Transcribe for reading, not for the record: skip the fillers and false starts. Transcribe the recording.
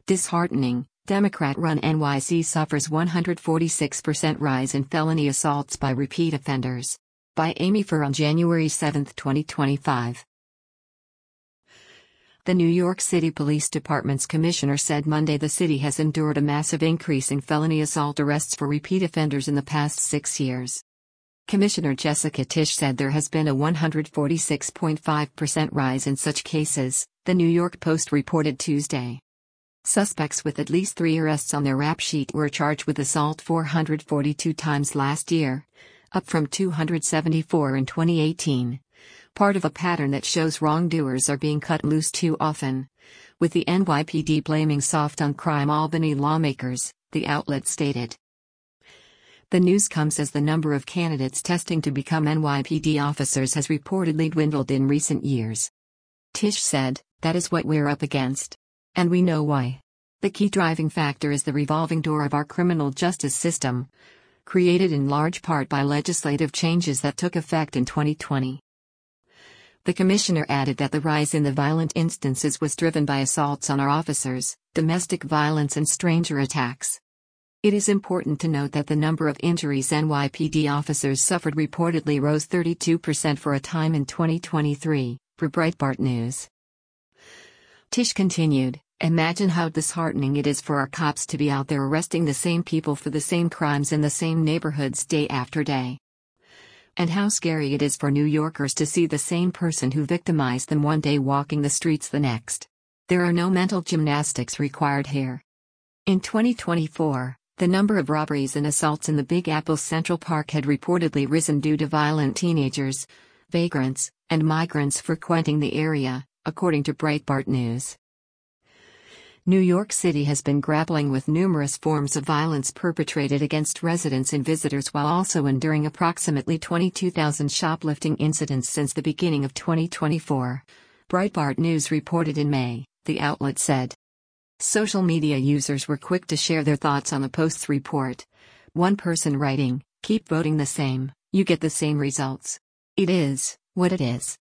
Disheartening, Democrat-run NYC suffers 146% rise in felony assaults by repeat offenders. By Amy Furr on January 7, 2025. The New York City Police Department's commissioner said Monday the city has endured a massive increase in felony assault arrests for repeat offenders in the past 6 years. Commissioner Jessica Tisch said there has been a 146.5% rise in such cases, the New York Post reported Tuesday. Suspects with at least 3 arrests on their rap sheet were charged with assault 442 times last year, up from 274 in 2018. Part of a pattern that shows wrongdoers are being cut loose too often. With the NYPD blaming soft on crime Albany lawmakers, the outlet stated. The news comes as the number of candidates testing to become NYPD officers has reportedly dwindled in recent years. Tisch said, "That is what we're up against. And we know why. The key driving factor is the revolving door of our criminal justice system, created in large part by legislative changes that took effect in 2020. The commissioner added that the rise in the violent instances was driven by assaults on our officers, domestic violence and stranger attacks. It is important to note that the number of injuries NYPD officers suffered reportedly rose 32% for a time in 2023, per Breitbart News." Tisch continued, "Imagine how disheartening it is for our cops to be out there arresting the same people for the same crimes in the same neighborhoods day after day. And how scary it is for New Yorkers to see the same person who victimized them one day walking the streets the next. There are no mental gymnastics required here." In 2024, the number of robberies and assaults in the Big Apple's Central Park had reportedly risen due to violent teenagers, vagrants, and migrants frequenting the area, according to Breitbart News. New York City has been grappling with numerous forms of violence perpetrated against residents and visitors while also enduring approximately 22,000 shoplifting incidents since the beginning of 2024, Breitbart News reported in May, the outlet said. Social media users were quick to share their thoughts on the Post's report. One person writing, "Keep voting the same, you get the same results. It is what it is."